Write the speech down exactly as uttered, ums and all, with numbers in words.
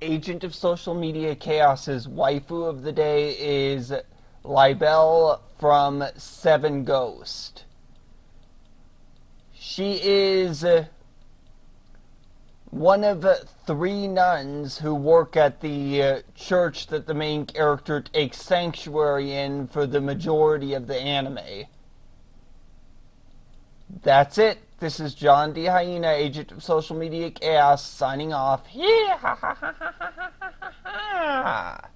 Agent of Social Media Chaos's waifu of the day is Libelle from Seven Ghost. She is one of three nuns who work at the uh, church that the main character takes sanctuary in for the majority of the anime. That's it. This is John D. Hyena, Agent of Social Media Chaos, signing off. Yeah.